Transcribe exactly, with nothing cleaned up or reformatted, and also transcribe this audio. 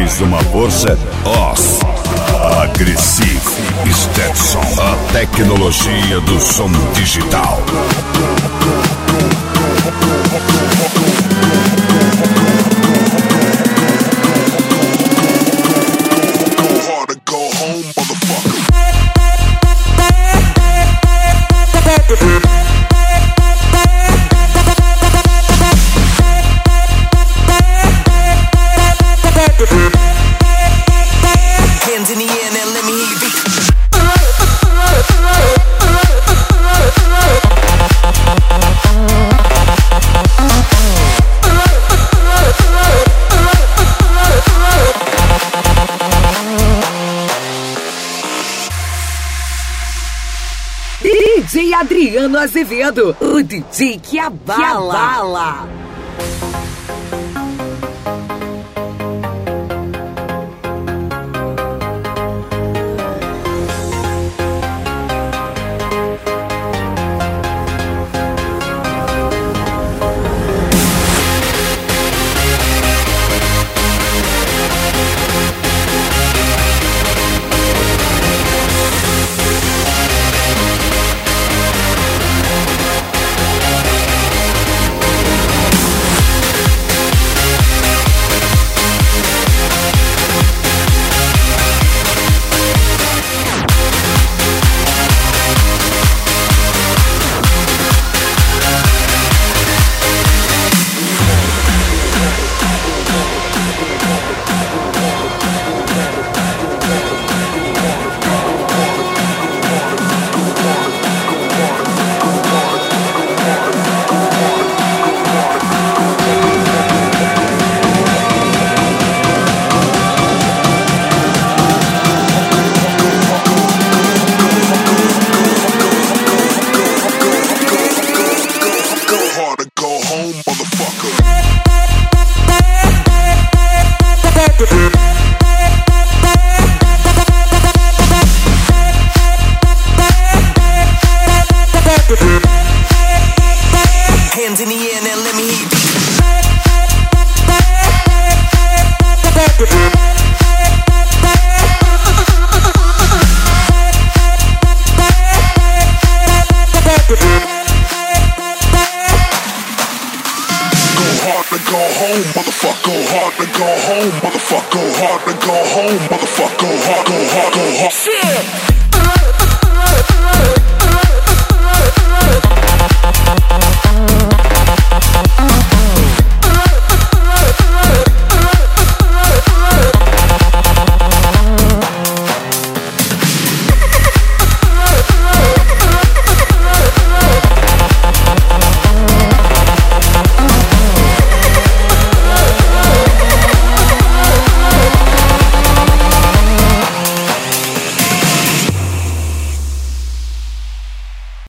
mais uma força Oz. Agressivo Stetson, a tecnologia do som digital. Hands in the air, now let me hear you beat. D J Adriano Azevedo, o D J que abala. Que abala. Hands in the air, now let me hear you beat. Go home, motherfucker, go hard to go home, motherfucker, go hard to go home, motherfucker, go hard, go hard, go hard. Shit!